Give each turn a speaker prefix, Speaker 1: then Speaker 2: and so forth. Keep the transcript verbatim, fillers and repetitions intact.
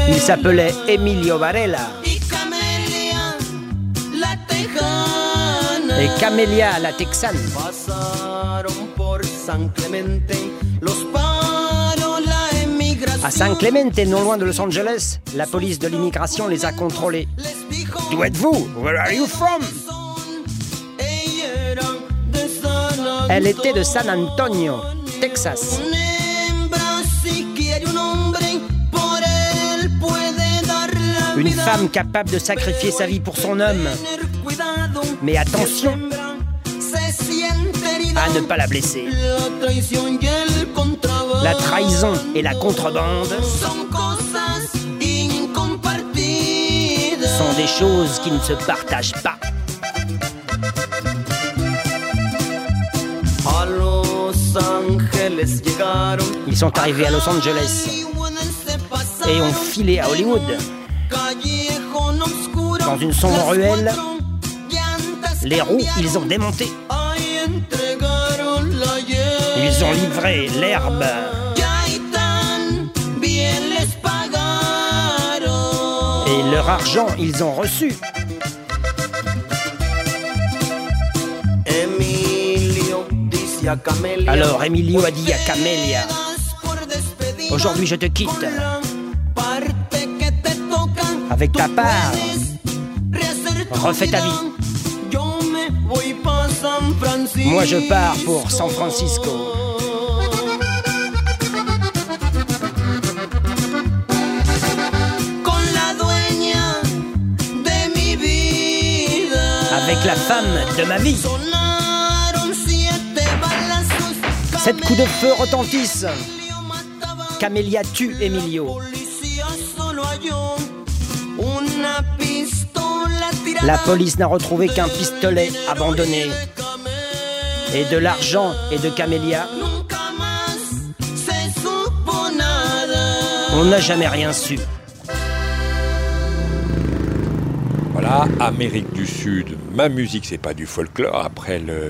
Speaker 1: Il s'appelait Emilio Varela. Et Camélia, la Texane. À San Clemente, non loin de Los Angeles, la police de l'immigration les a contrôlés. D'où êtes-vous? Where are you from? Elle était de San Antonio, Texas. Une femme capable de sacrifier sa vie pour son homme. Mais attention à ne pas la blesser. La trahison et la contrebande sont des choses qui ne se partagent pas. Ils sont arrivés à Los Angeles et ont filé à Hollywood. Dans une sombre ruelle, les roues, ils ont démonté. Ils ont livré l'herbe. Et leur argent, ils ont reçu. Alors Emilio a dit à Camélia: aujourd'hui je te quitte. Avec ta part, refais ta vie. Moi je pars pour San Francisco. Avec la femme de ma vie. Sept coups de feu retentissent. Camélia tue Emilio. La police n'a retrouvé qu'un pistolet abandonné. Et de l'argent et de Camélia, on n'a jamais rien su.
Speaker 2: Voilà, Amérique du Sud, ma musique, c'est pas du folklore. Après le